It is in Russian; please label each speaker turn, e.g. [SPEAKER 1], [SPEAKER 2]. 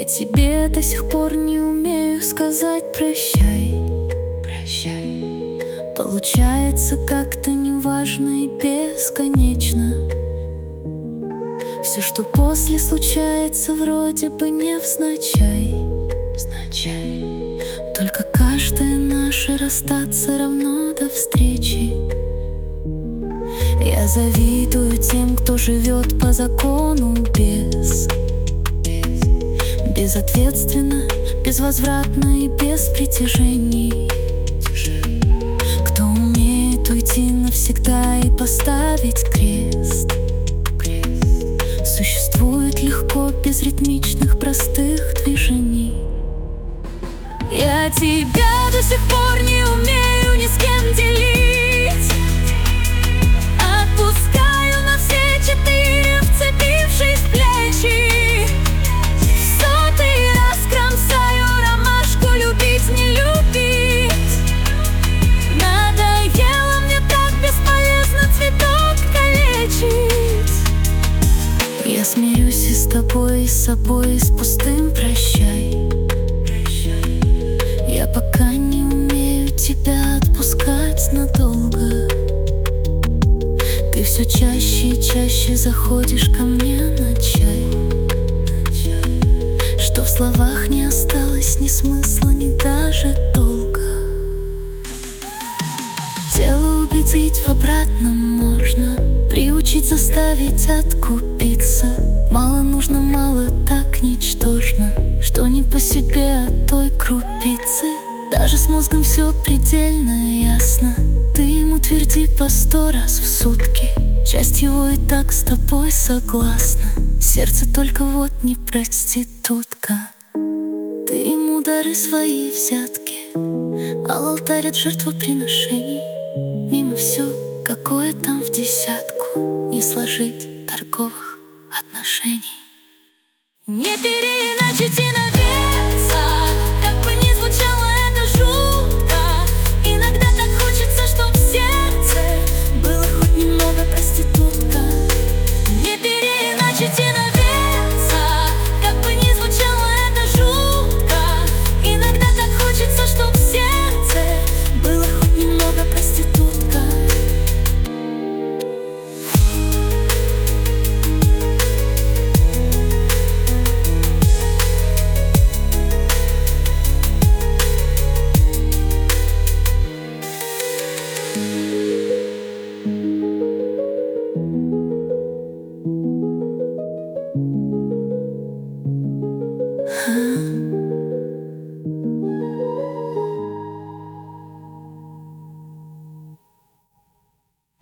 [SPEAKER 1] Тебе до сих пор не умею сказать прощай. Получается как-то неважно и бесконечно. Все, что после случается, вроде бы невзначай. Только каждое наше расстаться равно до встречи. Я завидую тем, кто живет по закону безответственно, безвозвратно и без притяжений. Кто умеет уйти навсегда и поставить крест, существует легко, без ритмичных простых движений. Я тебя до сих пор не умею ни с кем делить. Отпускаю на все четыре, вцепившись в плечи. Сотый раз кромсаю ромашку, любить, не любить. Надоело мне так бесполезно цветок калечить. Я смирюсь и с тобой, и с собой, и с пустым прощай. Я пока не умею тебя отпускать надолго. Ты все чаще и чаще заходишь ко мне на чай. Что в словах не осталось ни смысла, ни даже толка. Тело убедить в обратном можно, приучить, заставить откупиться. Мало нужно, мало так ничтожно, что не по себе от той крупицы. Даже с мозгом все предельно ясно. Ты ему тверди по 100 раз в сутки, часть его и так с тобой согласна. Сердце только вот не проститутка. Ты ему дары свои взятки, а алтарь от жертвоприношений. Мимо все, какое там в десятку, не сложить торговых отношений. Не переиначить и навеса, как бы ни звучало это жутко. Иногда так хочется, чтоб в сердце было хоть немного проститутка. Не переиначить и навеса, как бы ни звучало это жутко. Иногда так хочется, чтоб в сердце было хоть немного проститутка.